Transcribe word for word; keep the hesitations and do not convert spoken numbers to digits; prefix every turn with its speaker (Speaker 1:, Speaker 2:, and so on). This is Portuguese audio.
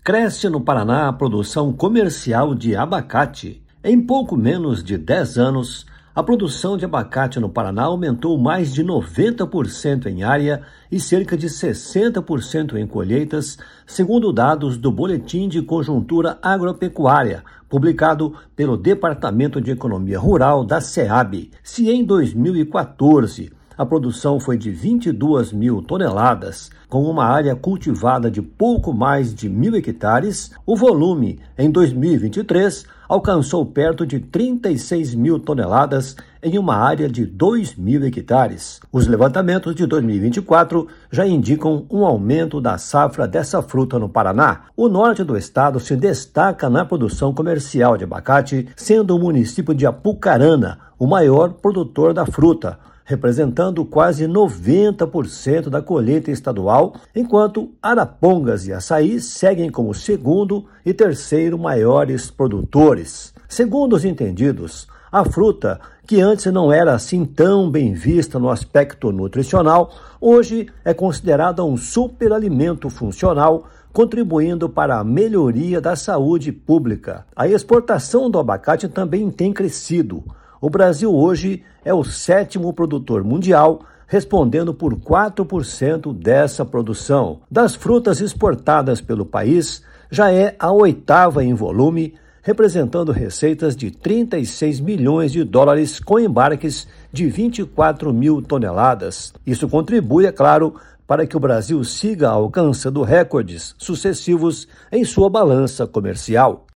Speaker 1: Cresce no Paraná a produção comercial de abacate. Em pouco menos de dez anos, a produção de abacate no Paraná aumentou mais de noventa por cento em área e cerca de sessenta por cento em colheitas, segundo dados do Boletim de Conjuntura Agropecuária, publicado pelo Departamento de Economia Rural da SEAB. Se em dois mil e quatorze a produção foi de vinte e duas mil toneladas, com uma área cultivada de pouco mais de mil hectares, o volume, em dois mil e vinte e três, alcançou perto de trinta e seis mil toneladas em uma área de dois mil hectares. Os levantamentos de dois mil e vinte e quatro já indicam um aumento da safra dessa fruta no Paraná. O norte do estado se destaca na produção comercial de abacate, sendo o município de Apucarana o maior produtor da fruta, representando quase noventa por cento da colheita estadual, enquanto Arapongas e Açaí seguem como segundo e terceiro maiores produtores. Segundo os entendidos, a fruta, que antes não era assim tão bem vista no aspecto nutricional, hoje é considerada um superalimento funcional, contribuindo para a melhoria da saúde pública. A exportação do abacate também tem crescido. O Brasil hoje é o sétimo produtor mundial, respondendo por quatro por cento dessa produção. Das frutas exportadas pelo país, já é a oitava em volume, representando receitas de trinta e seis milhões de dólares com embarques de vinte e quatro mil toneladas. Isso contribui, é claro, para que o Brasil siga alcançando recordes sucessivos em sua balança comercial.